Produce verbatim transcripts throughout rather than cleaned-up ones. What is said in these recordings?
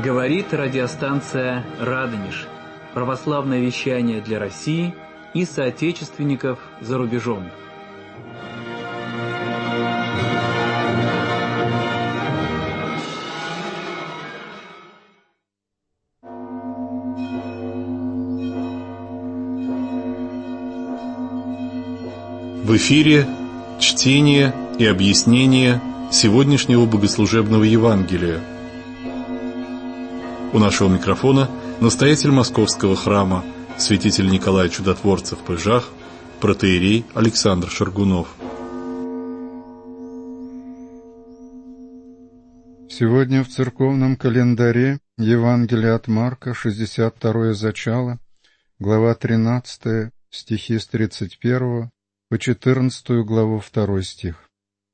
Говорит радиостанция «Радонеж». Православное вещание для России и соотечественников за рубежом. В эфире чтение и объяснение сегодняшнего богослужебного Евангелия. У нашего микрофона настоятель Московского храма, святитель Николай Чудотворцев Пыжах, протоиерей Александр Шаргунов. Сегодня в церковном календаре Евангелие от Марка, шестьдесят второе зачало, глава тринадцатая, стихи с тридцать первого по четырнадцатую главу второй стих.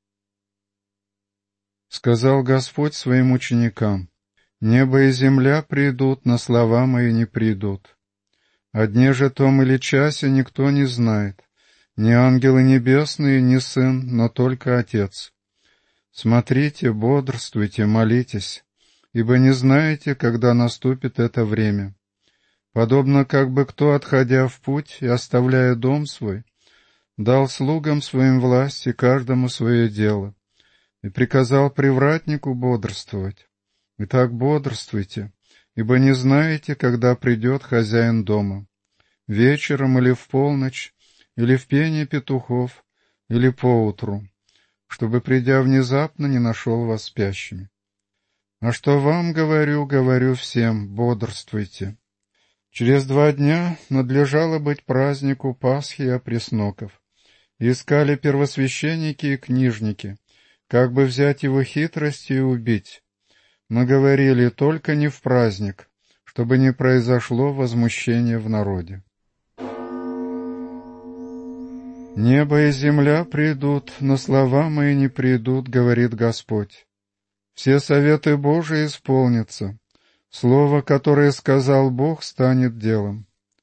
«Сказал Господь своим ученикам: небо и земля придут, но слова мои не придут. О дне же том или часе никто не знает, ни ангелы небесные, ни Сын, но только Отец. Смотрите, бодрствуйте, молитесь, ибо не знаете, когда наступит это время. Подобно как бы кто, отходя в путь и оставляя дом свой, дал слугам своим власть и каждому свое дело, и приказал привратнику бодрствовать. Итак, бодрствуйте, ибо не знаете, когда придет хозяин дома, вечером или в полночь, или в пение петухов, или поутру, чтобы, придя внезапно, не нашел вас спящими. А что вам говорю, говорю всем: бодрствуйте. Через два дня надлежало быть празднику Пасхи и опресноков. Искали первосвященники и книжники, как бы взять его хитростью и убить. Но говорили: только не в праздник, чтобы не произошло возмущение в народе. Небо и земля придут, но слова мои не придут, говорит Господь. Все советы Божии исполнятся. Слово, которое сказал Бог, станет делом.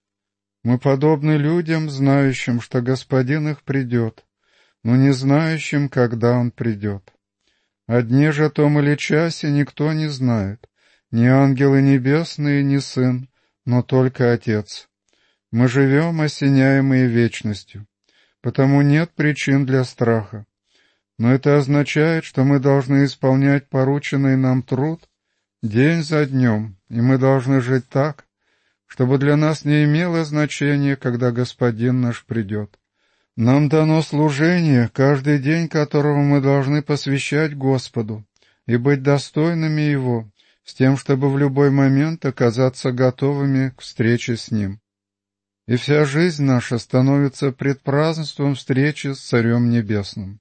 Мы подобны людям, знающим, что Господин их придет, но не знающим, когда Он придет. О дне же том или часе никто не знает, ни ангелы небесные, ни Сын, но только Отец. Мы живем, осеняемые вечностью, потому нет причин для страха. Но это означает, что мы должны исполнять порученный нам труд день за днем, и мы должны жить так, чтобы для нас не имело значения, когда Господин наш придет. Нам дано служение, каждый день которого мы должны посвящать Господу и быть достойными Его, с тем, чтобы в любой момент оказаться готовыми к встрече с Ним. И вся жизнь наша становится предпразднеством встречи с Царем Небесным.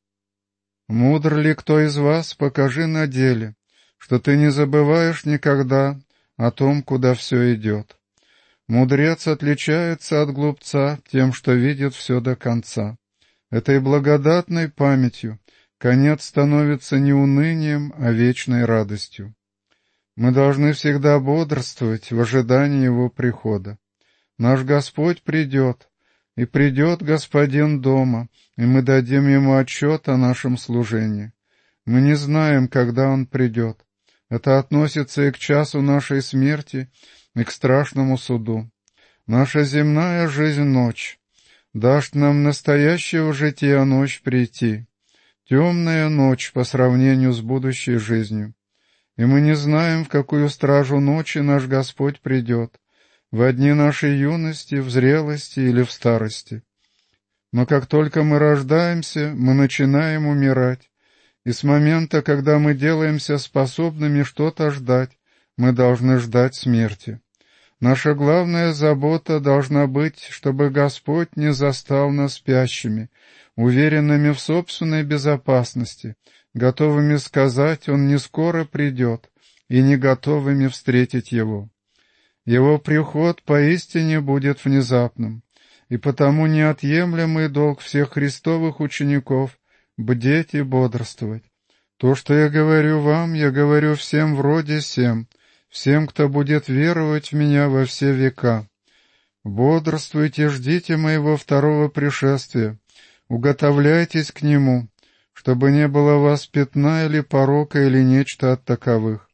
Мудр ли кто из вас, покажи на деле, что ты не забываешь никогда о том, куда все идет. Мудрец отличается от глупца тем, что видит все до конца. Этой благодатной памятью конец становится не унынием, а вечной радостью. Мы должны всегда бодрствовать в ожидании Его прихода. Наш Господь придет, и придет Господин дома, и мы дадим Ему отчет о нашем служении. Мы не знаем, когда Он придет. Это относится и к часу нашей смерти, и к страшному суду. Наша земная жизнь — ночь. Даст нам настоящего жития ночь прийти. Темная ночь по сравнению с будущей жизнью. И мы не знаем, в какую стражу ночи наш Господь придет, во дни нашей юности, в зрелости или в старости. Но как только мы рождаемся, мы начинаем умирать, и с момента, когда мы делаемся способными что-то ждать, мы должны ждать смерти. Наша главная забота должна быть, чтобы Господь не застал нас спящими, уверенными в собственной безопасности, готовыми сказать: Он не скоро придет, и не готовыми встретить Его. Его приход поистине будет внезапным, и потому неотъемлемый долг всех Христовых учеников — бдеть и бодрствовать. То, что я говорю вам, я говорю всем вроде сем, всем, кто будет веровать в Меня во все века. Бодрствуйте, ждите Моего второго пришествия, уготовляйтесь к Нему, чтобы не было у вас пятна или порока или нечто от таковых.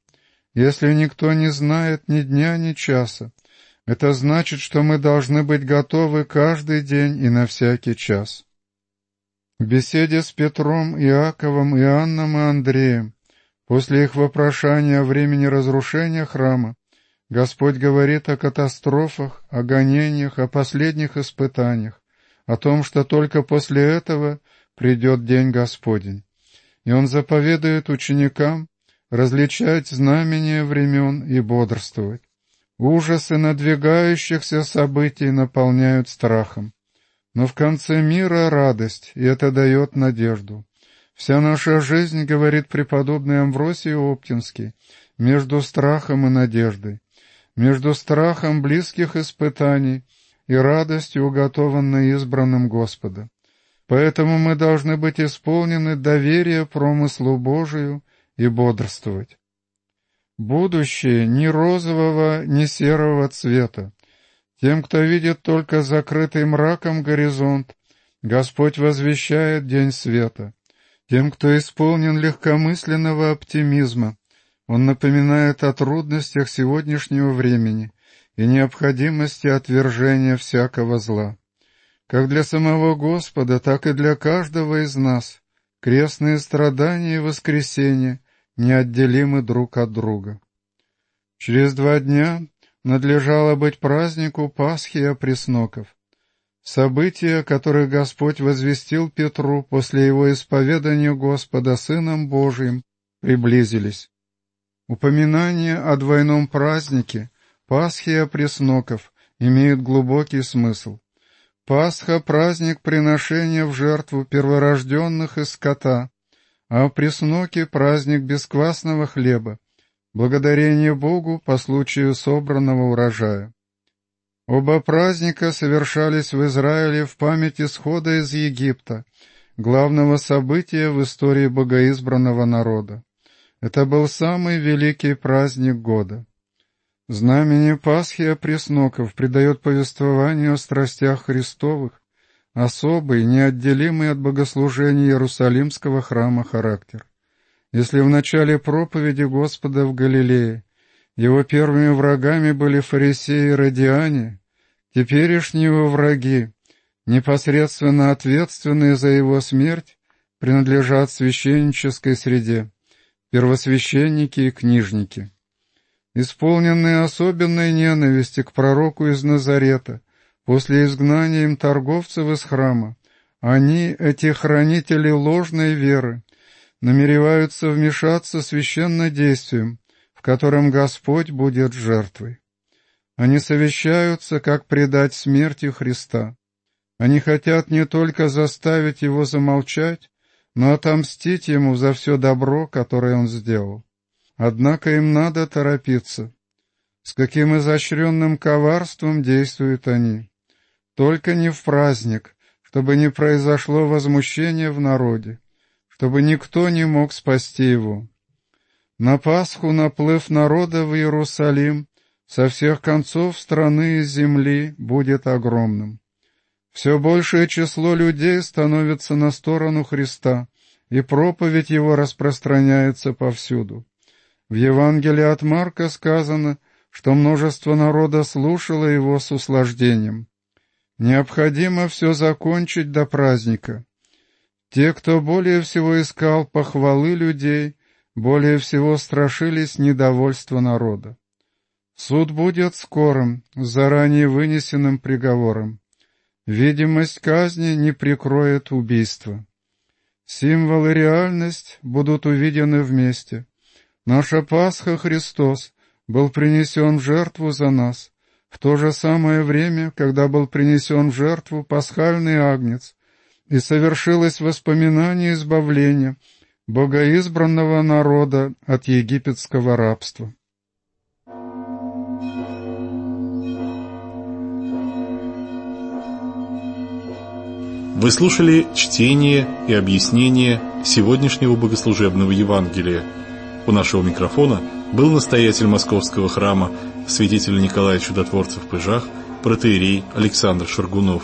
Если никто не знает ни дня, ни часа, это значит, что мы должны быть готовы каждый день и на всякий час. В беседе с Петром, Иаковом, Иоанном и Андреем, после их вопрошания о времени разрушения храма, Господь говорит о катастрофах, о гонениях, о последних испытаниях, о том, что только после этого придет день Господень. И Он заповедует ученикам различать знамения времен и бодрствовать. Ужасы надвигающихся событий наполняют страхом. Но в конце мира радость, и это дает надежду. Вся наша жизнь, говорит преподобный Амвросий Оптинский, между страхом и надеждой, между страхом близких испытаний и радостью, уготованной избранным Господа. Поэтому мы должны быть исполнены доверия промыслу Божию и бодрствовать. Будущее ни розового, ни серого цвета. Тем, кто видит только закрытый мраком горизонт, Господь возвещает день света. Тем, кто исполнен легкомысленного оптимизма, Он напоминает о трудностях сегодняшнего времени и необходимости отвержения всякого зла. Как для самого Господа, так и для каждого из нас крестные страдания и воскресение неотделимы друг от друга. Через два дня надлежало быть празднику Пасхи и опресноков. События, которые Господь возвестил Петру после его исповедания Господа Сыном Божиим, приблизились. Упоминание о двойном празднике Пасхи и опресноков имеет глубокий смысл. Пасха — праздник приношения в жертву перворожденных из скота, а опресноки — праздник бесквасного хлеба, благодарение Богу по случаю собранного урожая. Оба праздника совершались в Израиле в память исхода из Египта, главного события в истории богоизбранного народа. Это был самый великий праздник года. Знамение Пасхи и опресноков придает повествованию о страстях Христовых особый, неотделимый от богослужения Иерусалимского храма характер. Если в начале проповеди Господа в Галилее его первыми врагами были фарисеи и радиане, теперешние его враги, непосредственно ответственные за его смерть, принадлежат священнической среде, первосвященники и книжники. Исполненные особенной ненависти к пророку из Назарета после изгнания им торговцев из храма, они, эти хранители ложной веры, намереваются вмешаться священнодействием, в котором Господь будет жертвой. Они совещаются, как предать смерти Христа. Они хотят не только заставить Его замолчать, но отомстить Ему за все добро, которое Он сделал. Однако им надо торопиться. С каким изощренным коварством действуют они. Только не в праздник, чтобы не произошло возмущение в народе, чтобы никто не мог спасти его. На Пасху наплыв народа в Иерусалим со всех концов страны и земли будет огромным. Все большее число людей становится на сторону Христа, и проповедь Его распространяется повсюду. В Евангелии от Марка сказано, что множество народа слушало Его с услаждением. Необходимо все закончить до праздника. Те, кто более всего искал похвалы людей, более всего страшились недовольства народа. Суд будет скорым, с заранее вынесенным приговором. Видимость казни не прикроет убийство. Символ и реальность будут увидены вместе. Наша Пасха Христос был принесен в жертву за нас, в то же самое время, когда был принесен в жертву пасхальный агнец, и совершилось воспоминание избавления богоизбранного народа от египетского рабства. Вы слушали чтение и объяснение сегодняшнего богослужебного Евангелия. У нашего микрофона был настоятель Московского храма святитель Николай Чудотворцев в Пыжах, протоиерей Александр Шаргунов.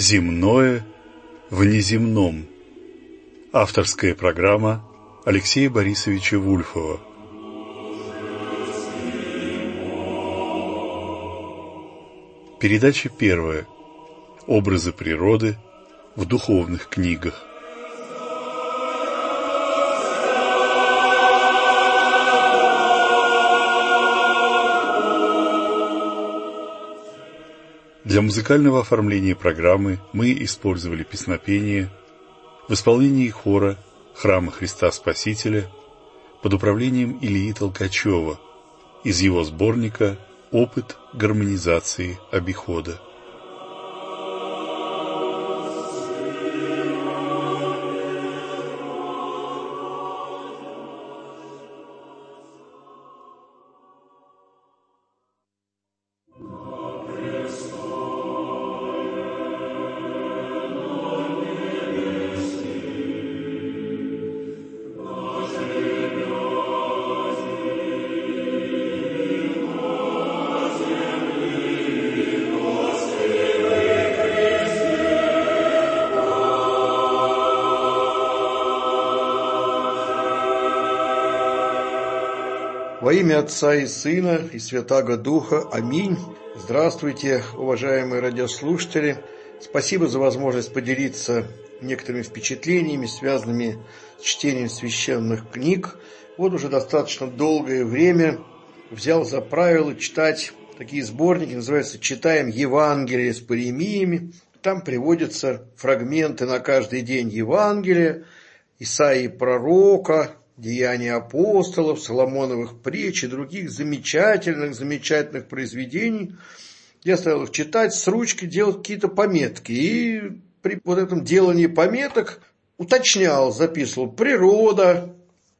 Земное в неземном. Авторская программа Алексея Борисовича Вульфова. Передача первая. Образы природы в духовных книгах. Для музыкального оформления программы мы использовали песнопение в исполнении хора Храма Христа Спасителя под управлением Ильи Толкачева из его сборника «Опыт гармонизации обихода». Во имя Отца и Сына и Святаго Духа. Аминь. Здравствуйте, уважаемые радиослушатели. Спасибо за возможность поделиться некоторыми впечатлениями, связанными с чтением священных книг. Вот уже достаточно долгое время взял за правило читать такие сборники, называются «Читаем Евангелие с паремиями». Там приводятся фрагменты на каждый день Евангелия, Исаии пророка, Деяния апостолов, Соломоновых притч и других замечательных, замечательных произведений. Я стал их читать с ручки, делать какие-то пометки. И при вот этом делании пометок уточнял, записывал природа,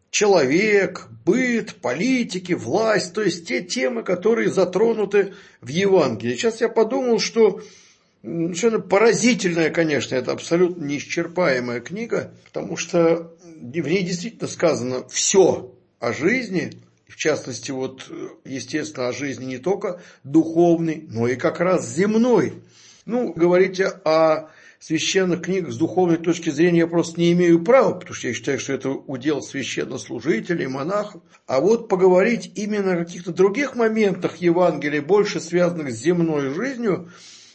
человек, быт, политики, власть. То есть те темы, которые затронуты в Евангелии. Сейчас я подумал, что совершенно поразительная, конечно, это абсолютно неисчерпаемая книга, потому что в ней действительно сказано все о жизни, в частности, вот, естественно, о жизни не только духовной, но и как раз земной. Ну, говорите о священных книгах с духовной точки зрения я просто не имею права, потому что я считаю, что это удел священнослужителей, монахов. А вот поговорить именно о каких-то других моментах Евангелия, больше связанных с земной жизнью,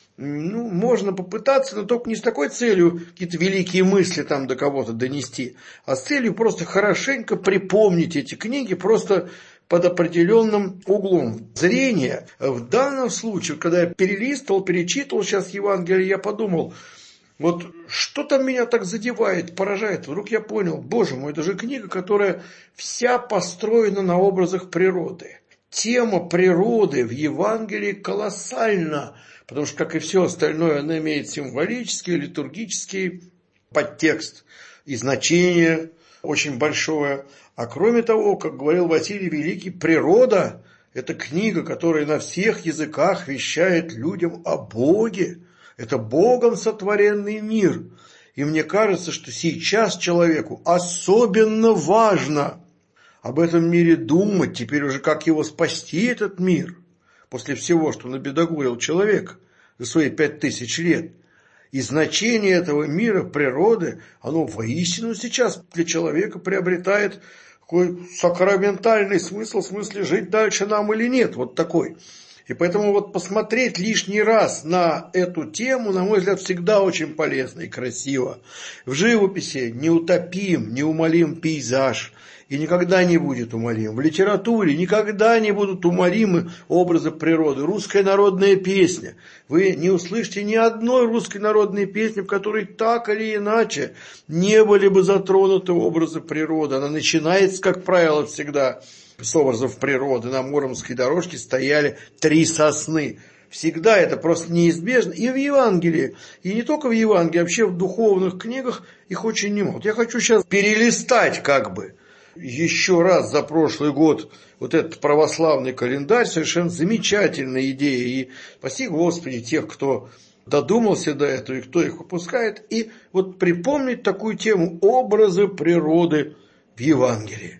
ну, можно попытаться, но только не с такой целью какие-то великие мысли там до кого-то донести, а с целью просто хорошенько припомнить эти книги, просто под определенным углом зрения. В данном случае, когда я перелистывал, перечитывал сейчас Евангелие, я подумал, вот что там меня так задевает, поражает. Вдруг я понял, боже мой, это же книга, которая вся построена на образах природы. Тема природы в Евангелии колоссальна, потому что, как и все остальное, она имеет символический, литургический подтекст и значение очень большое. А кроме того, как говорил Василий Великий, природа – это книга, которая на всех языках вещает людям о Боге. Это Богом сотворенный мир. И мне кажется, что сейчас человеку особенно важно об этом мире думать, теперь уже как его спасти, этот мир, после всего, что набедогурил человек за свои пять тысяч лет. И значение этого мира, природы, оно воистину сейчас для человека приобретает такой сакраментальный смысл, в смысле жить дальше нам или нет, вот такой. И поэтому вот посмотреть лишний раз на эту тему, на мой взгляд, всегда очень полезно и красиво. В живописи неутопим, неумолим пейзаж, и никогда не будет умолим. В литературе никогда не будут умолимы образы природы. Русская народная песня. Вы не услышите ни одной русской народной песни, в которой так или иначе не были бы затронуты образы природы. Она начинается, как правило, всегда с образов природы. На Муромской дорожке стояли три сосны. Всегда это просто неизбежно. И в Евангелии, и не только в Евангелии, а вообще в духовных книгах их очень немало. Вот я хочу сейчас перелистать как бы еще раз за прошлый год вот этот православный календарь, совершенно замечательная идея. И спаси Господи тех, кто додумался до этого и кто их выпускает. И вот припомнить такую тему образы природы в Евангелии.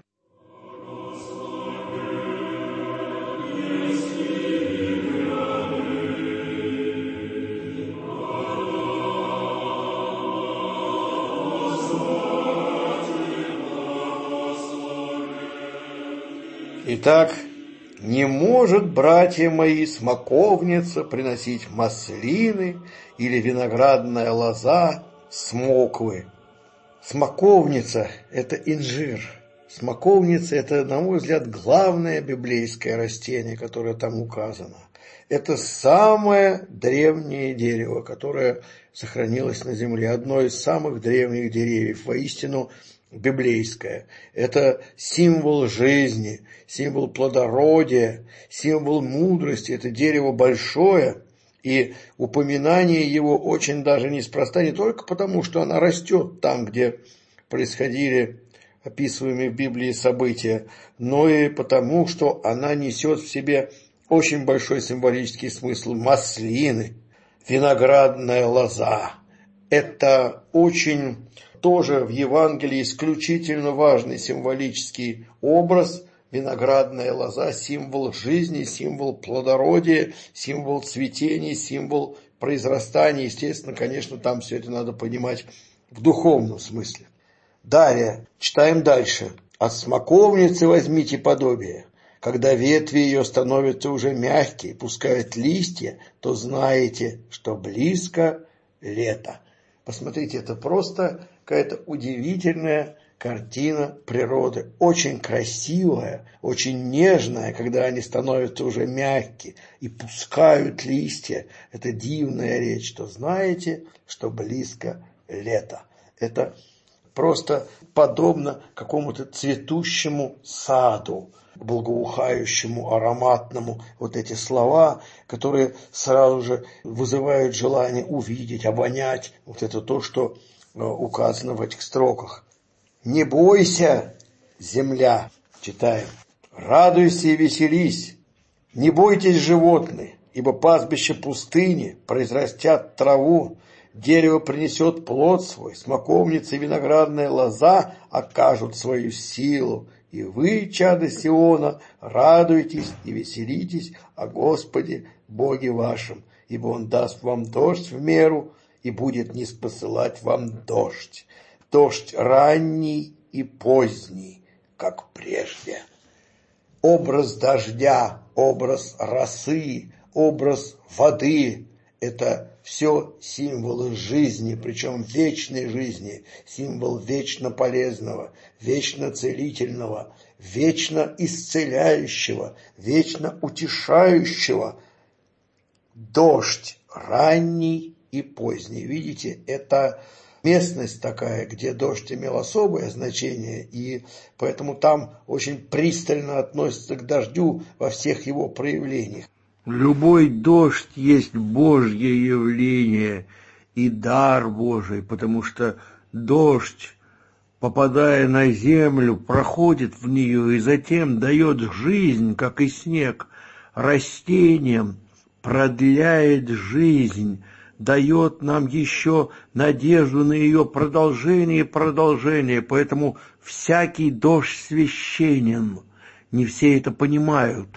Итак, не может, братья мои, смоковница приносить маслины или виноградная лоза смоквы. Смоковница – это инжир. Смоковница – это, на мой взгляд, главное библейское растение, которое там указано. Это самое древнее дерево, которое сохранилось на земле. Одно из самых древних деревьев, воистину библейское. Это символ жизни, символ плодородия, символ мудрости. Это дерево большое, и упоминание его очень даже неспроста, не только потому, что оно растет там, где происходили описываемые в Библии события, но и потому, что она несет в себе очень большой символический смысл. Маслины, виноградная лоза. Это очень тоже в Евангелии исключительно важный символический образ. Виноградная лоза – символ жизни, символ плодородия, символ цветения, символ произрастания. Естественно, конечно, там все это надо понимать в духовном смысле. Далее, читаем дальше. «От смоковницы возьмите подобие. Когда ветви ее становятся уже мягкие, пускают листья, то знаете, что близко лето». Посмотрите, это просто какая-то удивительная картина природы. Очень красивая, очень нежная, когда они становятся уже мягкие и пускают листья. Это дивная речь, что знаете, что близко лето. Это просто подобно какому-то цветущему саду, благоухающему, ароматному. Вот эти слова, которые сразу же вызывают желание увидеть, обонять. Вот это то, что указано в этих строках. «Не бойся, земля», читаем, «радуйся и веселись, не бойтесь, животные, ибо пастбища пустыни произрастят траву, дерево принесет плод свой, смоковница и виноградная лоза окажут свою силу, и вы, чада Сиона, радуйтесь и веселитесь о Господе Боге вашем, ибо Он даст вам дождь в меру и будет ниспосылать вам дождь. Дождь ранний и поздний, как прежде». Образ дождя, образ росы, образ воды – это все символы жизни, причем вечной жизни, символ вечно полезного, вечно целительного, вечно исцеляющего, вечно утешающего. Дождь ранний и поздний. Видите, это местность такая, где дождь имел особое значение, и поэтому там очень пристально относятся к дождю во всех его проявлениях. Любой дождь есть Божье явление и дар Божий, потому что дождь, попадая на землю, проходит в нее и затем дает жизнь, как и снег, растениям, продляет жизнь, дает нам еще надежду на ее продолжение и продолжение. Поэтому всякий дождь священен. Не все это понимают.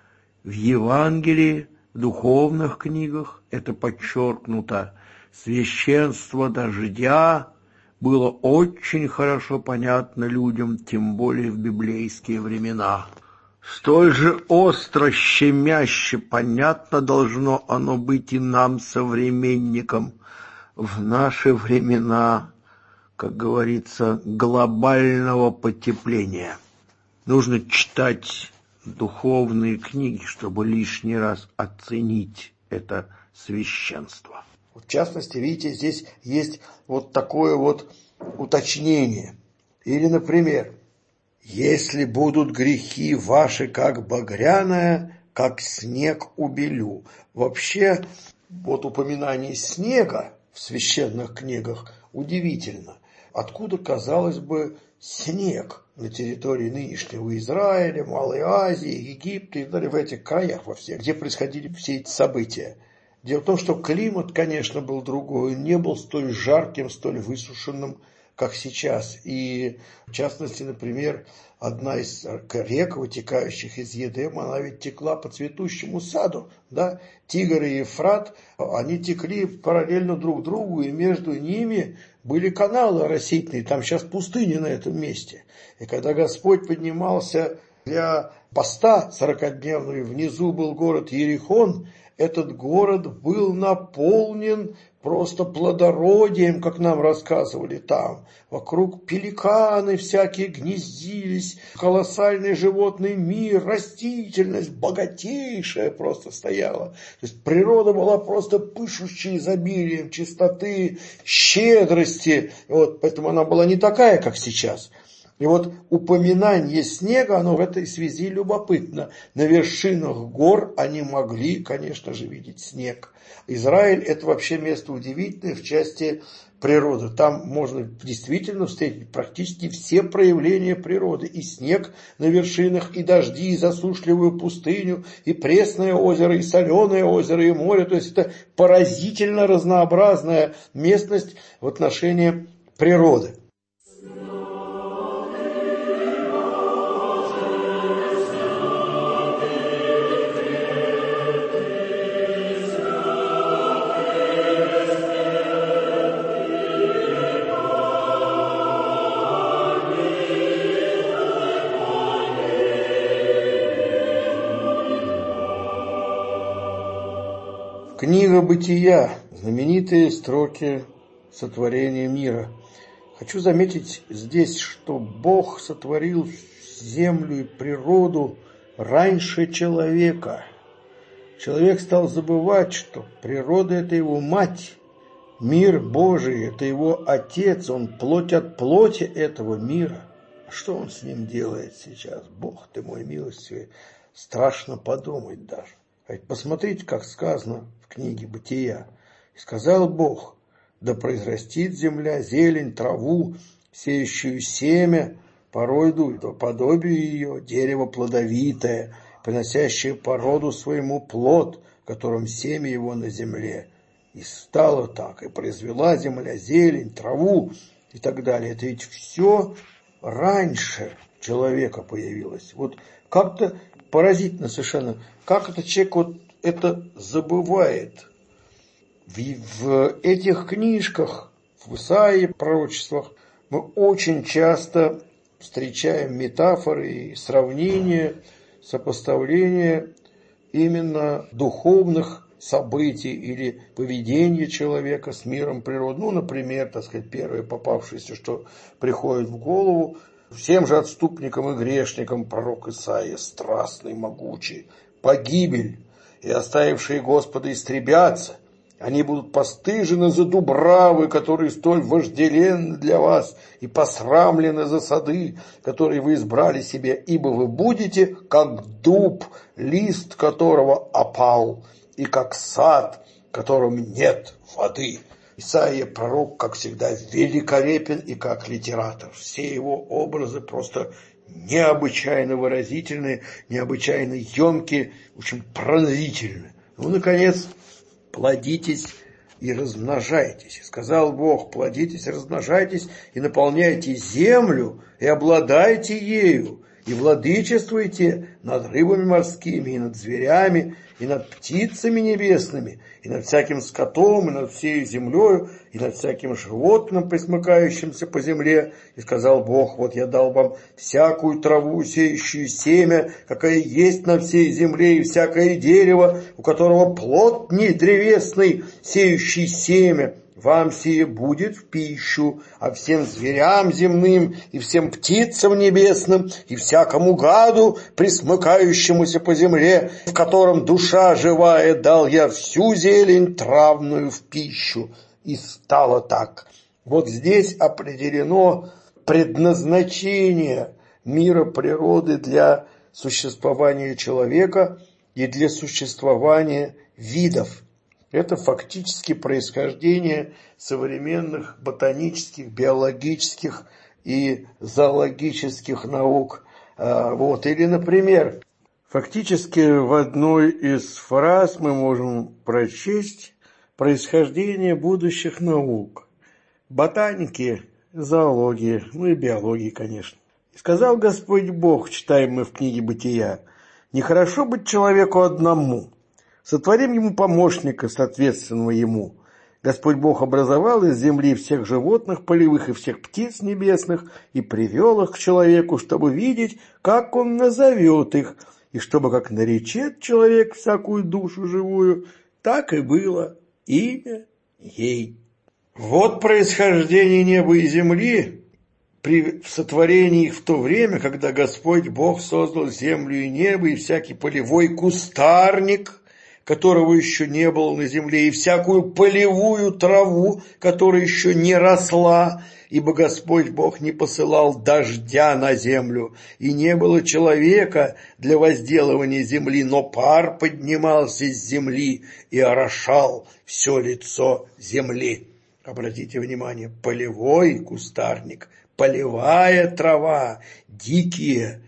В Евангелии, в духовных книгах это подчеркнуто. Священство дождя было очень хорошо понятно людям, тем более в библейские времена. Столь же остро, щемяще понятно должно оно быть и нам, современникам, в наши времена, как говорится, глобального потепления. Нужно читать духовные книги, чтобы лишний раз оценить это священство. В частности, видите, здесь есть вот такое вот уточнение. Или, например, «Если будут грехи ваши, как багряная, как снег убелю». Вообще, вот упоминание снега в священных книгах удивительно. Откуда, казалось бы, снег на территории нынешнего Израиля, Малой Азии, Египта и далее в этих краях во всех, где происходили все эти события? Дело в том, что климат, конечно, был другой, он не был столь жарким, столь высушенным, как сейчас. И, в частности, например, одна из рек, вытекающих из Едема, она ведь текла по цветущему саду. Да? Тигр и Ефрат, они текли параллельно друг другу, и между ними были каналы оросительные. Там сейчас пустыня на этом месте. И когда Господь поднимался для поста сорокадневного, внизу был город Иерихон, этот город был наполнен просто плодородием, как нам рассказывали там. Вокруг пеликаны всякие гнездились, колоссальный животный мир, растительность богатейшая просто стояла. То есть природа была просто пышущей изобилием чистоты, щедрости. Вот, поэтому она была не такая, как сейчас. И вот упоминание снега, оно в этой связи любопытно. На вершинах гор они могли, конечно же, видеть снег. Израиль – это вообще место удивительное в части природы. Там можно действительно встретить практически все проявления природы. И снег на вершинах, и дожди, и засушливую пустыню, и пресное озеро, и соленое озеро, и море. То есть это поразительно разнообразная местность в отношении природы. Книга Бытия, знаменитые строки сотворения мира. Хочу заметить здесь, что Бог сотворил землю и природу раньше человека. Человек стал забывать, что природа – это его мать, мир Божий – это его отец, он плоть от плоти этого мира. А что он с ним делает сейчас? Бог ты мой милостивый, страшно подумать даже. А ведь посмотрите, как сказано в книге Бытия. «И сказал Бог, да произрастит земля зелень, траву, сеющую семя, поройду по подобию ее, дерево плодовитое, приносящее породу своему плод, в котором семя его на земле. И стало так, и произвела земля зелень, траву» и так далее. Это ведь все раньше человека появилось. Вот как-то поразительно совершенно, как этот человек вот это забывает. В, в этих книжках, в Исаии, пророчествах, мы очень часто встречаем метафоры и сравнения, сопоставления именно духовных событий или поведения человека с миром природы. Ну, например, так сказать, первое попавшееся, что приходит в голову, всем же отступникам и грешникам пророк Исаия, страстный, могучий, погибель, и оставившие Господа истребятся. Они будут постыжены за дубравы, которые столь вожделенны для вас, и посрамлены за сады, которые вы избрали себе, ибо вы будете, как дуб, лист которого опал, и как сад, в котором нет воды. Исаия пророк, как всегда, великолепен и как литератор. Все его образы просто необычайно выразительные, необычайно емкие, очень пронзительные. Ну, наконец, плодитесь и размножайтесь. И сказал Бог, плодитесь и размножайтесь, и наполняйте землю, и обладайте ею, и владычествуйте над рыбами морскими, и над зверями, и над птицами небесными, и над всяким скотом, и над всей землею, и над всяким животным, пресмыкающимся по земле. И сказал Бог, вот я дал вам всякую траву, сеющую семя, какая есть на всей земле, и всякое дерево, у которого плод не древесный, сеющий семя. Вам сие будет в пищу, а всем зверям земным, и всем птицам небесным, и всякому гаду, пресмыкающемуся по земле, в котором душа живая, дал я всю зелень травную в пищу. И стало так. Вот здесь определено предназначение мира природы для существования человека и для существования видов. Это фактически происхождение современных ботанических, биологических и зоологических наук. Вот. Или, например, фактически в одной из фраз мы можем прочесть происхождение будущих наук. Ботаники, зоологии, ну и биологии, конечно. И сказал Господь Бог, читаем мы в книге Бытия, «Нехорошо быть человеку одному. Сотворим ему помощника, соответственного ему. Господь Бог образовал из земли всех животных полевых и всех птиц небесных и привел их к человеку, чтобы видеть, как он назовет их, и чтобы, как наречет человек всякую душу живую, так и было имя ей. Вот происхождение неба и земли при сотворении их в то время, когда Господь Бог создал землю и небо, и всякий полевой кустарник, которого еще не было на земле, и всякую полевую траву, которая еще не росла, ибо Господь Бог не посылал дождя на землю, и не было человека для возделывания земли, но пар поднимался из земли и орошал все лицо земли. Обратите внимание, полевой кустарник, полевая трава, дикие,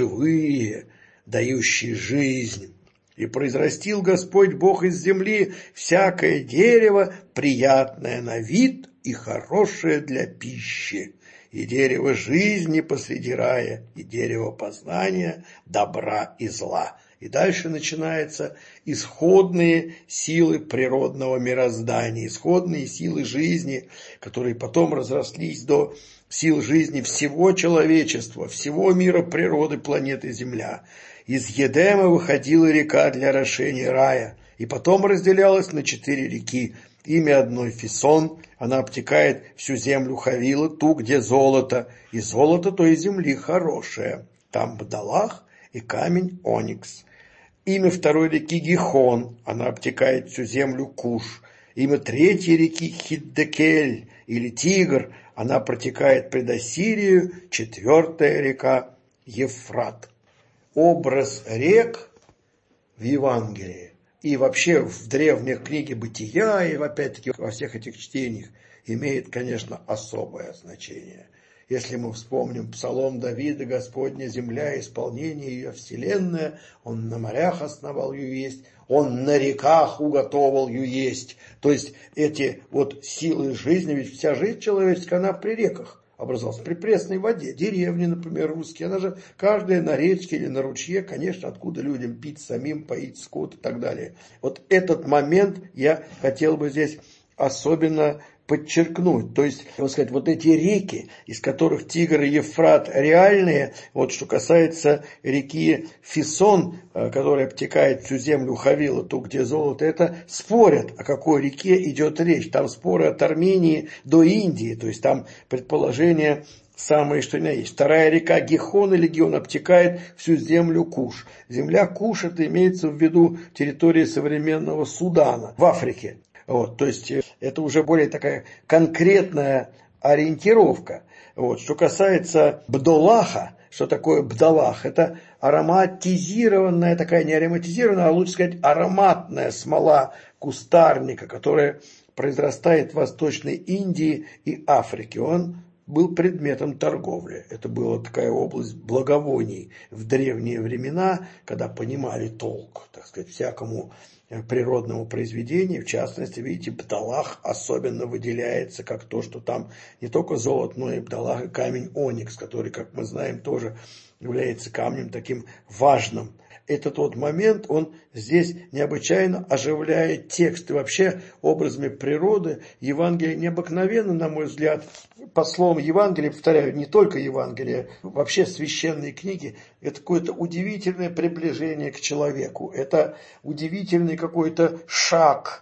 живые, дающие жизнь. И произрастил Господь Бог из земли всякое дерево, приятное на вид и хорошее для пищи, и дерево жизни посреди рая, и дерево познания добра и зла. И дальше начинаются исходные силы природного мироздания, исходные силы жизни, которые потом разрослись до сил жизни всего человечества, всего мира природы планеты Земля. Из Едема выходила река для орошения рая, и потом разделялась на четыре реки. Имя одной Фисон, она обтекает всю землю Хавила, ту, где золото, и золото той земли хорошее. Там Бдалах и камень Оникс. Имя второй реки Гихон, она обтекает всю землю Куш. Имя третьей реки Хиддекель или Тигр, она протекает пред Ассирию, четвертая река Евфрат. Образ рек в Евангелии и вообще в древних книге Бытия, и опять-таки во всех этих чтениях имеет, конечно, особое значение. Если мы вспомним Псалом Давида: «Господня земля, исполнение ее вселенная, Он на морях основал ее есть, Он на реках уготовал ее есть». То есть эти вот силы жизни, ведь вся жизнь человеческая, она при реках образовалась, при пресной воде. Деревни, например, русские, она же каждая на речке или на ручье, конечно, откуда людям пить самим, поить скот и так далее. Вот этот момент я хотел бы здесь особенно подчеркнуть. То есть, вот сказать, вот эти реки, из которых Тигр и Евфрат реальные, вот что касается реки Фисон, которая обтекает всю землю Хавила, ту, где золото, это спорят, о какой реке идет речь. Там споры от Армении до Индии, то есть там предположение самое, что ни на есть. Вторая река Гихон или Гион обтекает всю землю Куш. Земля Куш, это имеется в виду территория современного Судана в Африке. Вот, то есть это уже более такая конкретная ориентировка. Вот, что касается Бдолаха, что такое Бдалах? Это ароматизированная, такая не ароматизированная, а лучше сказать ароматная смола кустарника, которая произрастает в Восточной Индии и Африке. Он был предметом торговли. Это была такая область благовоний в древние времена, когда понимали толк, так сказать, всякому природному произведению. В частности, видите, Бдалах особенно выделяется как то, что там не только золото, но и Бдалах, и камень Оникс, который, как мы знаем, тоже является камнем таким важным. Этот вот момент, он здесь необычайно оживляет текст. И вообще образами природы Евангелие необыкновенно, на мой взгляд, по словам Евангелия, повторяю, не только Евангелие, вообще священные книги, это какое-то удивительное приближение к человеку. Это удивительный какой-то шаг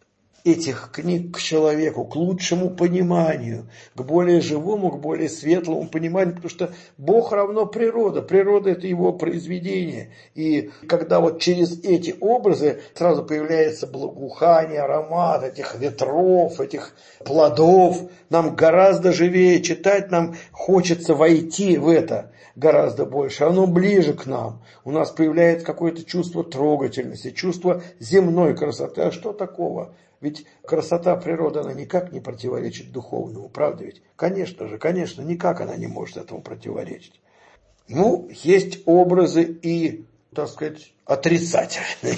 этих книг к человеку, к лучшему пониманию, к более живому, к более светлому пониманию, потому что Бог равно природа, природа – это его произведение. И когда вот через эти образы сразу появляется благоухание, аромат этих ветров, этих плодов, нам гораздо живее читать, нам хочется войти в это гораздо больше, оно ближе к нам. У нас появляется какое-то чувство трогательности, чувство земной красоты. А что такого? Ведь красота природы, она никак не противоречит духовному, правда ведь? Конечно же, конечно, никак она не может этому противоречить. Ну, есть образы и, так сказать, отрицательные.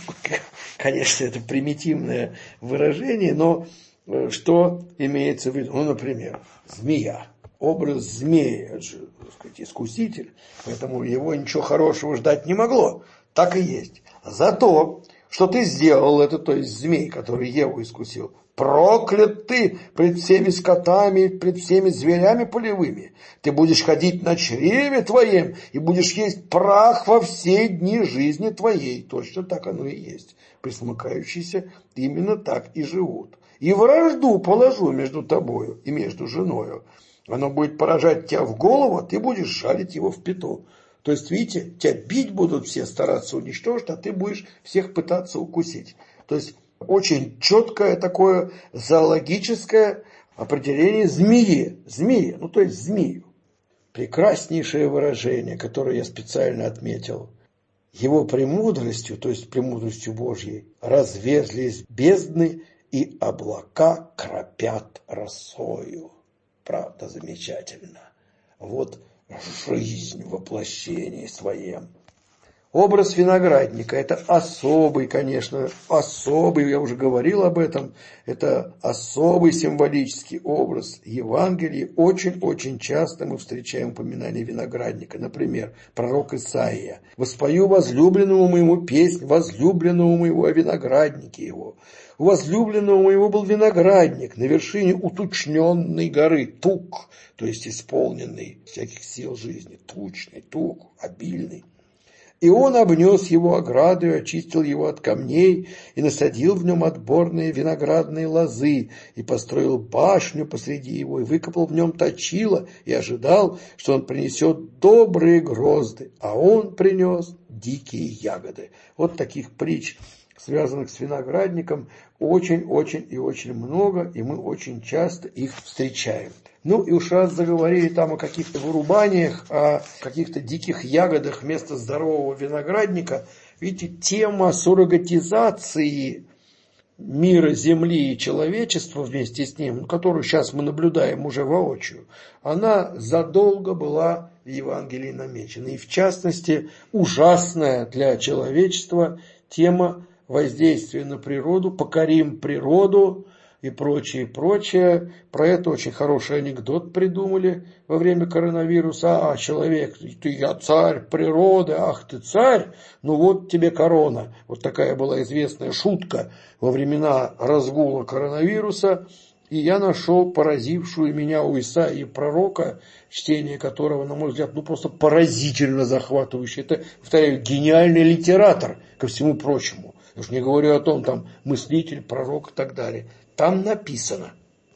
Конечно, это примитивное выражение, но что имеется в виду? Ну, например, змея. Образ змеи, это же, так сказать, искуситель, поэтому его ничего хорошего ждать не могло. Так и есть. Зато что ты сделал это, то есть змей, который Еву искусил. Проклят ты пред всеми скотами, пред всеми зверями полевыми. Ты будешь ходить на чреве твоем и будешь есть прах во все дни жизни твоей. Точно так оно и есть. Присмыкающиеся именно так и живут. И вражду положу между тобою и между женою. Оно будет поражать тебя в голову, а ты будешь жалить его в пяту. То есть, видите, тебя бить будут все, стараться уничтожить, а ты будешь всех пытаться укусить. То есть, очень четкое такое зоологическое определение змеи. Змеи, ну то есть змею. Прекраснейшее выражение, которое я специально отметил. Его премудростью, то есть премудростью Божьей, разверзлись бездны, и облака кропят росою. Правда, замечательно. Вот жизнь в воплощении своем. Образ виноградника – это особый, конечно, особый, я уже говорил об этом, это особый символический образ Евангелия. Очень-очень часто мы встречаем упоминание виноградника. Например, пророк Исаия: «Воспою возлюбленному моему песнь, возлюбленному моему о винограднике его». У возлюбленного моего был виноградник на вершине утучненной горы, тук, то есть исполненный всяких сил жизни, тучный, тук, обильный. И он обнес его оградой, очистил его от камней, и насадил в нем отборные виноградные лозы, и построил башню посреди его, и выкопал в нем точило, и ожидал, что он принесет добрые грозды, а он принес дикие ягоды. Вот таких притч, связанных с виноградником, очень-очень и очень много, и мы очень часто их встречаем. Ну и уж раз заговорили там о каких-то вырубаниях, о каких-то диких ягодах вместо здорового виноградника, видите, тема суррогатизации мира Земли и человечества вместе с ним, которую сейчас мы наблюдаем уже воочию, она задолго была в Евангелии намечена. И в частности, ужасная для человечества тема воздействия на природу, покорим природу и прочее, прочее. Про это очень хороший анекдот придумали во время коронавируса. А, человек, ты, я царь природы, ах ты царь, ну вот тебе корона. Вот такая была известная шутка во времена разгула коронавируса. И я нашел поразившую меня у Исаии пророка, чтение которого, на мой взгляд, ну просто поразительно захватывающее. Это, повторяю, гениальный литератор, ко всему прочему. Я уж не говорю о том, там, мыслитель, пророк и так далее. Там написано: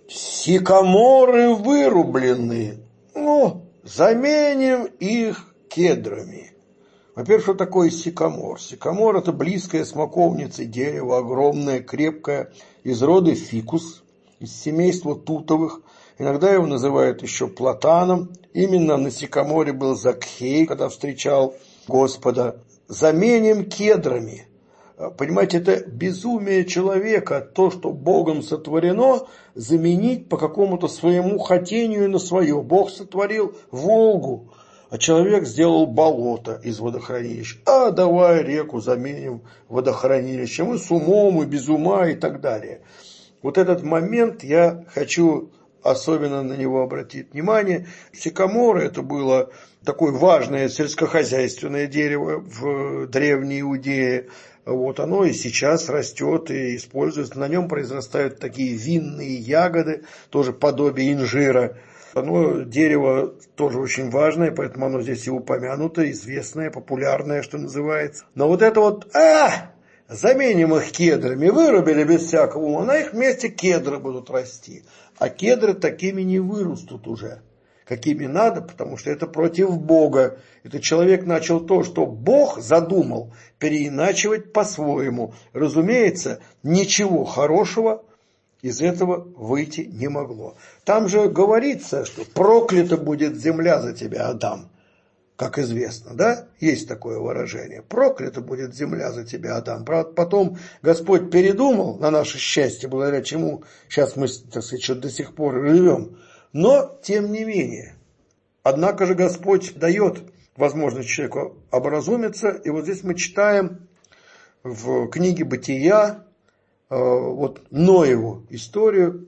сикаморы вырубленные, ну, заменим их кедрами. Во-первых, что такое сикамор? Сикамор – это близкое смоковнице дерево, огромное, крепкое, из рода фикус, из семейства тутовых. Иногда его называют еще платаном. Именно на сикаморе был Закхей, когда встречал Господа. Заменим кедрами. Понимаете, это безумие человека, то, что Богом сотворено, заменить по какому-то своему хотению на свое. Бог сотворил Волгу, а человек сделал болото из водохранилища. А давай реку заменим водохранилищем, и с умом, и без ума, и так далее. Вот этот момент я хочу особенно на него обратить внимание. Сикамор – это было такое важное сельскохозяйственное дерево в Древней Иудее. Вот оно и сейчас растет и используется. На нем произрастают такие винные ягоды, тоже подобие инжира. Оно, дерево тоже очень важное, поэтому оно здесь и упомянуто, известное, популярное, что называется. Но вот это вот, а, заменим их кедрами, вырубили без всякого ума, на их месте кедры будут расти. А кедры такими не вырастут уже, какими надо, потому что это против Бога. Это человек начал то, что Бог задумал, переиначивать по-своему. Разумеется, ничего хорошего из этого выйти не могло. Там же говорится, что проклята будет земля за тебя, Адам. Как известно, да? Есть такое выражение. Проклята будет земля за тебя, Адам. Правда, потом Господь передумал, на наше счастье, благодаря чему сейчас мы, так сказать, еще до сих пор живем. Но, тем не менее, однако же Господь дает возможность человеку образумиться. И вот здесь мы читаем в книге Бытия, вот Ноеву историю,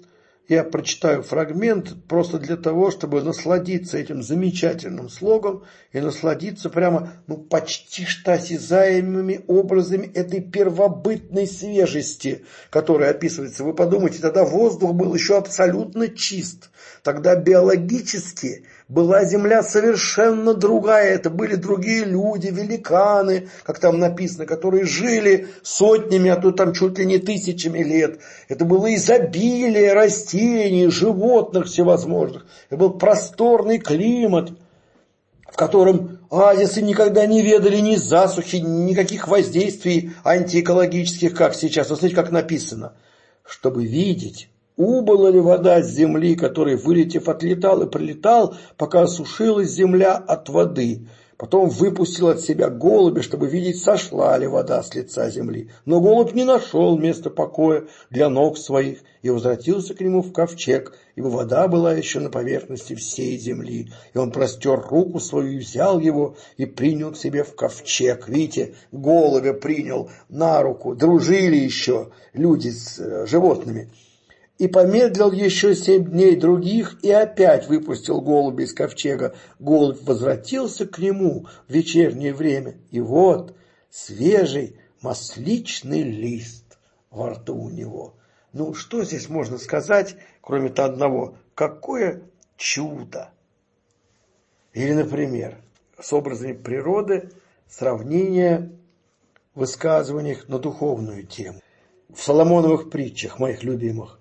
Я прочитаю фрагмент просто для того, чтобы насладиться этим замечательным слогом и насладиться прямо ну, почти что осязаемыми образами этой первобытной свежести, которая описывается. Вы подумайте, тогда воздух был еще абсолютно чист. Тогда биологически была Земля совершенно другая. Это были другие люди, великаны, как там написано, которые жили сотнями, а то там чуть ли не тысячами лет. Это было изобилие растений, животных всевозможных. Это был просторный климат, в котором оазисы никогда не ведали ни засухи, никаких воздействий антиэкологических, как сейчас. Вот смотрите, как написано. Чтобы видеть, убыла ли вода с земли, который, вылетев, отлетал и прилетал, пока осушилась земля от воды. Потом выпустил от себя голубя, чтобы видеть, сошла ли вода с лица земли. Но голубь не нашел места покоя для ног своих и возвратился к нему в ковчег, ибо вода была еще на поверхности всей земли. И он простер руку свою и взял его и принял к себе в ковчег. Видите, голубя принял на руку, дружили еще люди с животными. И помедлил еще семь дней других, и опять выпустил голубя из ковчега. Голубь возвратился к нему в вечернее время, и вот свежий масличный лист во рту у него. Ну, что здесь можно сказать, кроме-то одного? Какое чудо! Или, например, с образами природы сравнение в высказываниях на духовную тему. В Соломоновых притчах, моих любимых,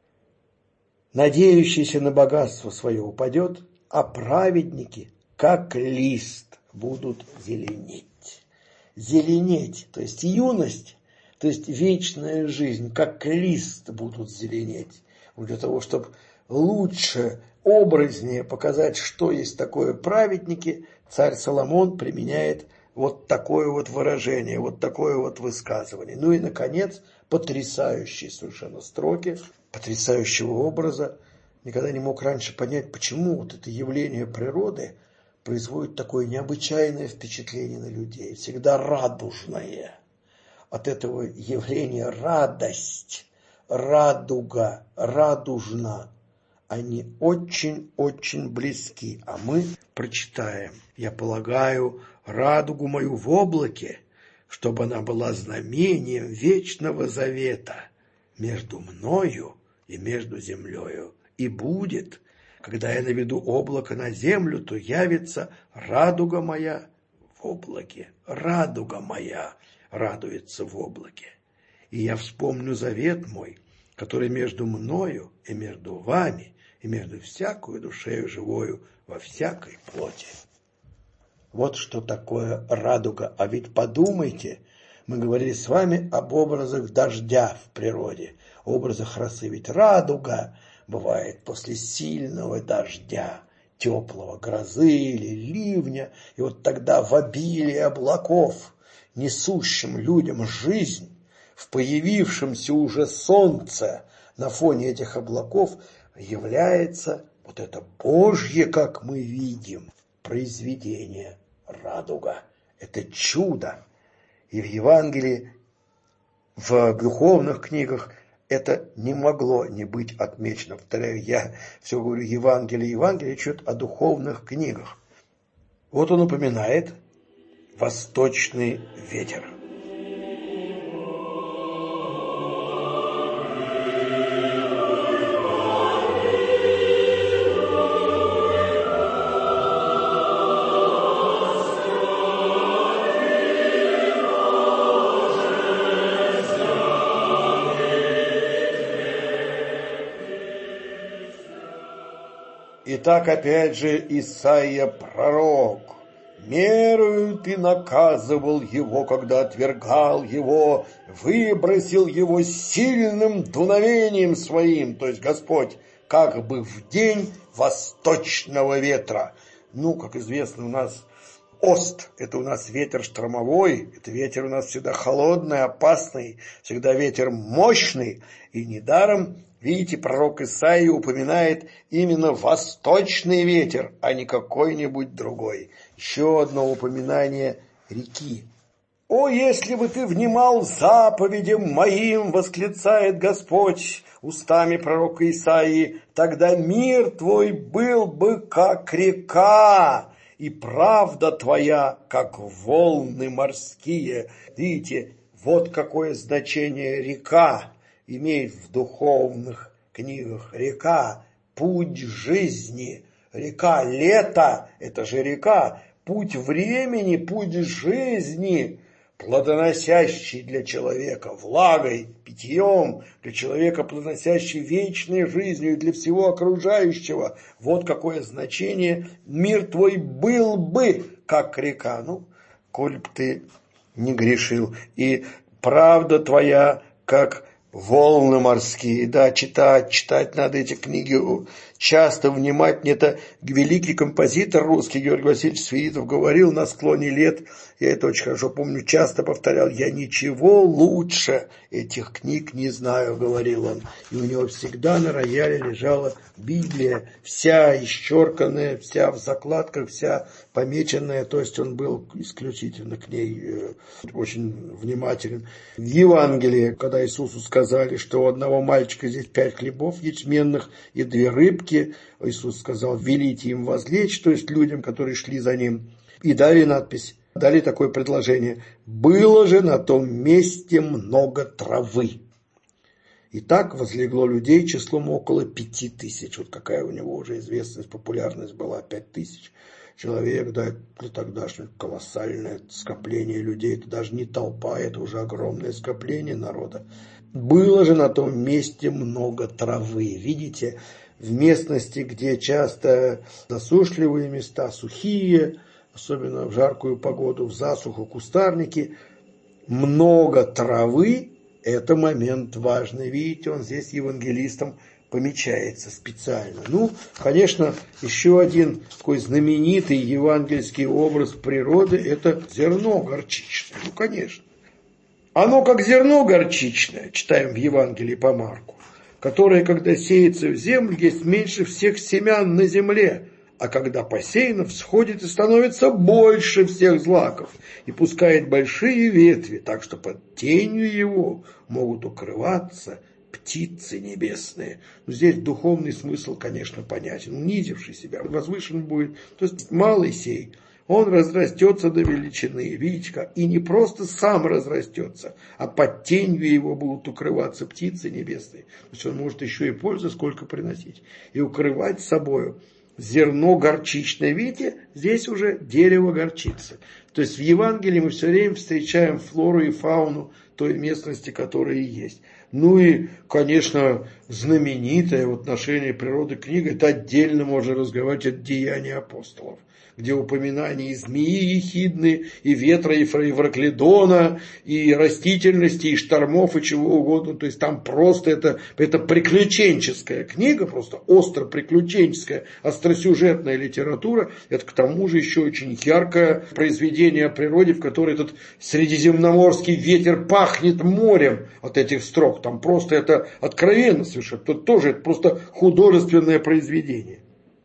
надеющийся на богатство свое упадет, а праведники, как лист, будут зеленеть. Зеленеть, то есть юность, то есть вечная жизнь, как лист будут зеленеть. Для того, чтобы лучше, образнее показать, что есть такое праведники, царь Соломон применяет вот такое вот выражение, вот такое вот высказывание. Ну и, наконец, потрясающие совершенно строки, потрясающего образа. Никогда не мог раньше понять, почему вот это явление природы производит такое необычайное впечатление на людей, всегда радужное. От этого явления радость, радуга, радужна. Они очень-очень близки. А мы прочитаем: «Я полагаю радугу мою в облаке, чтобы она была знамением вечного завета между мною и между землею. И будет, когда я наведу облако на землю, то явится радуга моя в облаке». Радуга моя радуется в облаке. «И я вспомню завет мой, который между мною и между вами, и между всякою душею живою во всякой плоти». Вот что такое радуга. А ведь подумайте, мы говорили с вами об образах дождя в природе, образах росы. Ведь радуга бывает после сильного дождя, теплого, грозы или ливня. И вот тогда в обилии облаков, несущим людям жизнь, в появившемся уже солнце на фоне этих облаков является вот это Божье, как мы видим, произведение радуга. Это чудо. И в Евангелии, в духовных книгах это не могло не быть отмечено. Повторяю, я все говорю Евангелие, Евангелие, чуть о духовных книгах. Вот он упоминает восточный ветер. Итак, опять же, Исаия пророк. «Мерою ты наказывал его, когда отвергал его, выбросил его сильным дуновением своим». То есть Господь как бы в день восточного ветра. Ну, как известно, у нас ост – это у нас ветер штормовой, это ветер у нас всегда холодный, опасный, всегда ветер мощный. И недаром, видите, пророк Исаия упоминает именно восточный ветер, а не какой-нибудь другой. Еще одно упоминание реки. «О, если бы ты внимал заповедям моим, восклицает Господь устами пророка Исаии, тогда мир твой был бы как река, и правда твоя, как волны морские». Видите, вот какое значение река имеет в духовных книгах. Река – путь жизни, река лета – это же река, путь времени, путь жизни, плодоносящий для человека влагой, питьем, для человека плодоносящий вечной жизнью и для всего окружающего. Вот какое значение. Мир твой был бы, как река. Ну, коль б ты не грешил. И правда твоя, как волны морские. Да, читать, читать надо эти книги часто, внимательно. Это великий композитор русский Георгий Васильевич Свиридов говорил на склоне лет, я это очень хорошо помню, часто повторял: «Я ничего лучше этих книг не знаю», говорил он. И у него всегда на рояле лежала Библия, вся исчерканная, вся в закладках, вся помеченная, то есть он был исключительно к ней э, очень внимателен. В Евангелии, когда Иисусу сказали, что у одного мальчика здесь пять хлебов ячменных и две рыбки, Иисус сказал: велите им возлечь, то есть людям, которые шли за ним, и дали надпись, дали такое предложение: было же на том месте много травы. И так возлегло людей числом около пяти тысяч. Вот какая у него уже известность, популярность была, пять тысяч человек, да, для тогдашнего колоссальное скопление людей. Это даже не толпа, это уже огромное скопление народа. Было же на том месте много травы. Видите, в местности, где часто засушливые места, сухие, особенно в жаркую погоду, в засуху, кустарники, много травы. Это момент важный. Видите, он здесь евангелистом помечается специально. Ну, конечно, еще один такой знаменитый евангельский образ природы – это зерно горчичное. Ну, конечно. Оно как зерно горчичное, читаем в Евангелии по Марку, которое, когда сеется в землю, есть меньше всех семян на земле, а когда посеяно, всходит и становится больше всех злаков, и пускает большие ветви, так что под тенью его могут укрываться птицы небесные. Но здесь духовный смысл, конечно, понятен. Унизивший себя, возвышен будет. То есть малый сей, он разрастется до величины, видите как, и не просто сам разрастется, а под тенью его будут укрываться птицы небесные. То есть он может еще и пользу сколько приносить, и укрывать собою зерно горчичное. Видите, здесь уже дерево горчицы. То есть в Евангелии мы все время встречаем флору и фауну той местности, которая есть. Ну и, конечно, знаменитая в отношении природы книга, это отдельно можно разговаривать, это «Деяния апостолов», где упоминания и змеи ехидны, и ветра, и Евраклидона, и растительности, и штормов, и чего угодно. То есть там просто это, это приключенческая книга, просто остро-приключенческая, остросюжетная литература. Это к тому же еще очень яркое произведение о природе, в которой этот средиземноморский ветер пахнет морем от этих строк. Там просто это откровенно совершенно. Тут тоже это просто художественное произведение.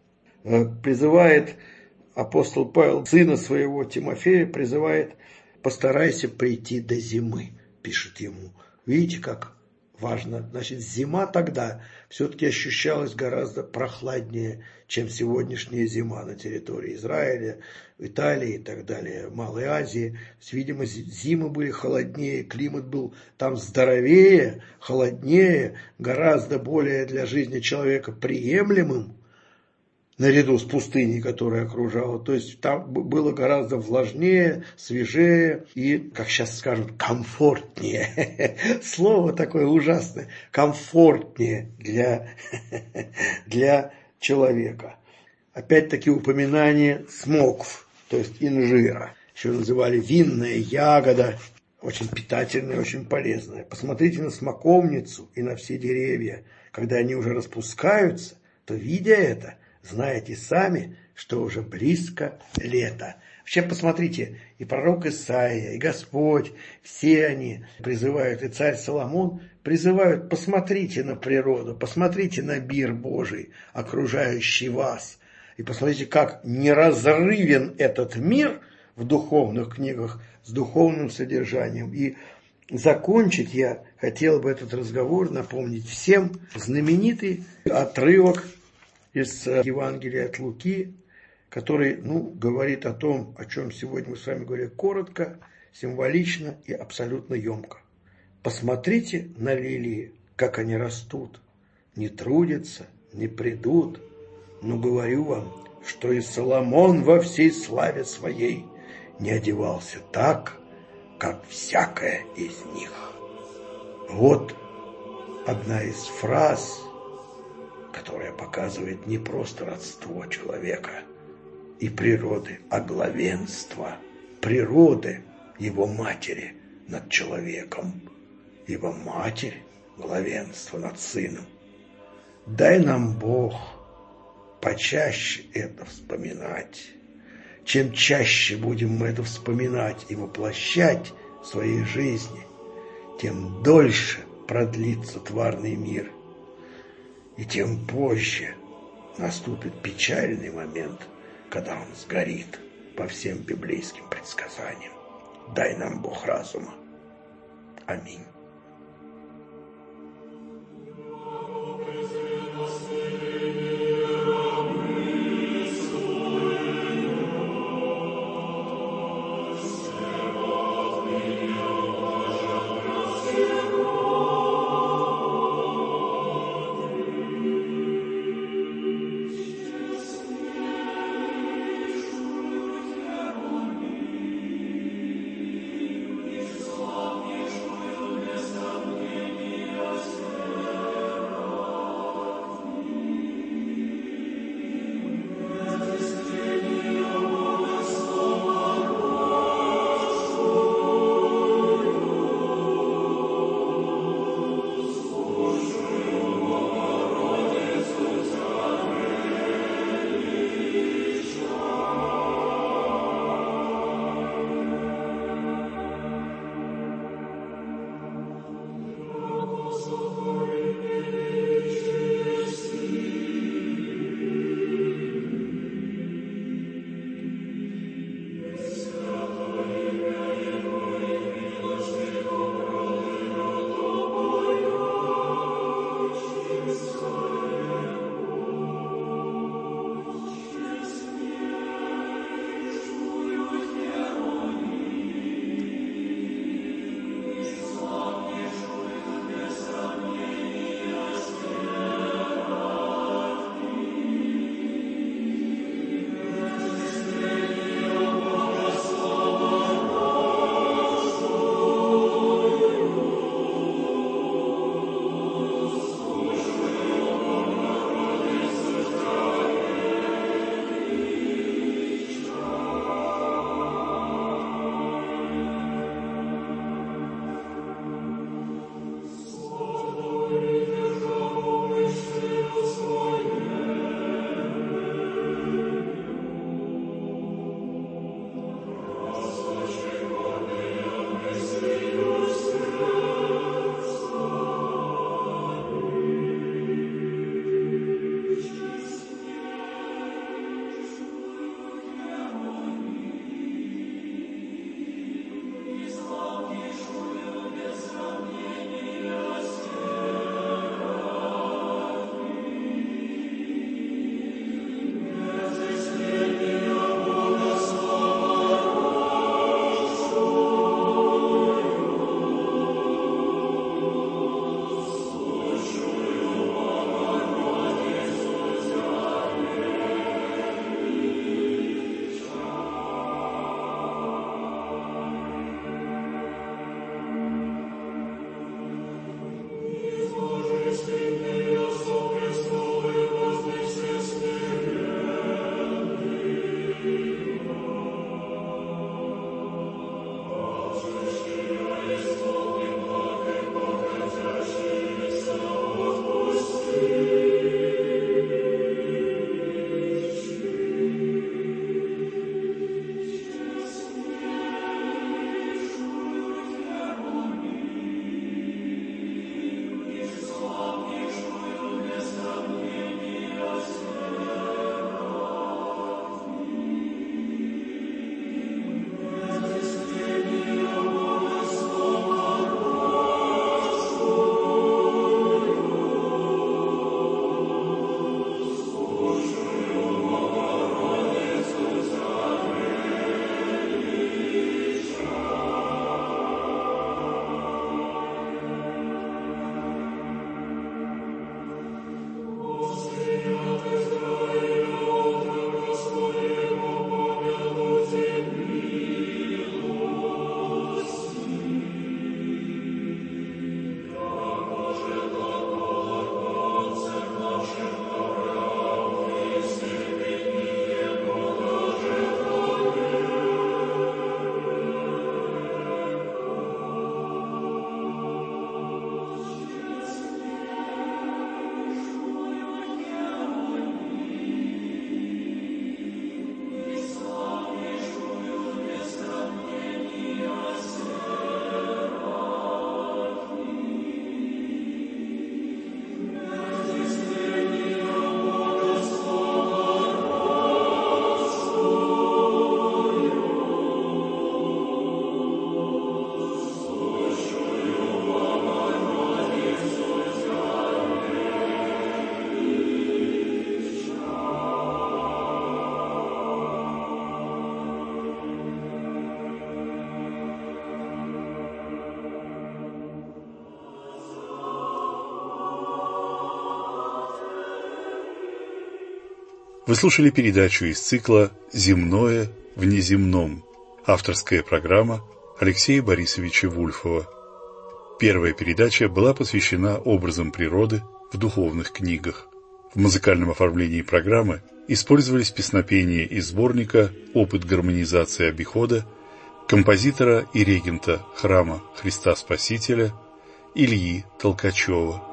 Призывает апостол Павел сына своего Тимофея, призывает: постарайся прийти до зимы, пишет ему. Видите, как важно. Значит, зима тогда все-таки ощущалась гораздо прохладнее, чем сегодняшняя зима на территории Израиля, Италии и так далее, Малой Азии. Видимо, зимы были холоднее, климат был там здоровее, холоднее, гораздо более для жизни человека приемлемым, наряду с пустыней, которая окружала. То есть там было гораздо влажнее, свежее и, как сейчас скажут, комфортнее. Слово такое ужасное. Комфортнее для, для человека. Опять-таки упоминание смокв, то есть инжира. Еще называли винная ягода. Очень питательная, очень полезная. Посмотрите на смоковницу и на все деревья. Когда они уже распускаются, то, видя это, знаете сами, что уже близко лето. Вообще, посмотрите, и пророк Исаия, и Господь, все они призывают, и царь Соломон призывают: посмотрите на природу, посмотрите на мир Божий, окружающий вас. И посмотрите, как неразрывен этот мир в духовных книгах с духовным содержанием. И закончить я хотел бы этот разговор напомнить всем знаменитый отрывок из Евангелия от Луки, который, ну, говорит о том, о чем сегодня мы с вами говорили коротко, символично и абсолютно емко. Посмотрите на лилии, как они растут, не трудятся, не придут, но говорю вам, что и Соломон во всей славе своей не одевался так, как всякая из них. Вот одна из фраз, которая показывает не просто родство человека и природы, а главенство природы его матери над человеком, его матерь главенство над сыном. Дай нам, Бог, почаще это вспоминать. Чем чаще будем мы это вспоминать и воплощать в своей жизни, тем дольше продлится тварный мир, и тем позже наступит печальный момент, когда он сгорит по всем библейским предсказаниям. Дай нам, Бог, разума. Аминь. Вы слушали передачу из цикла «Земное в неземном». Авторская программа Алексея Борисовича Вульфова. Первая передача была посвящена образам природы в духовных книгах. В музыкальном оформлении программы использовались песнопения из сборника «Опыт гармонизации обихода» композитора и регента храма Христа Спасителя Ильи Толкачева.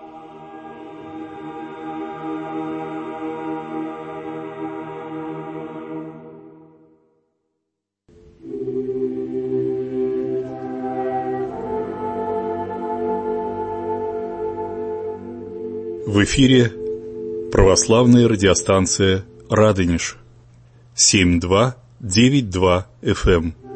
В эфире православная радиостанция «Радонеж» семь два девять два эф эм.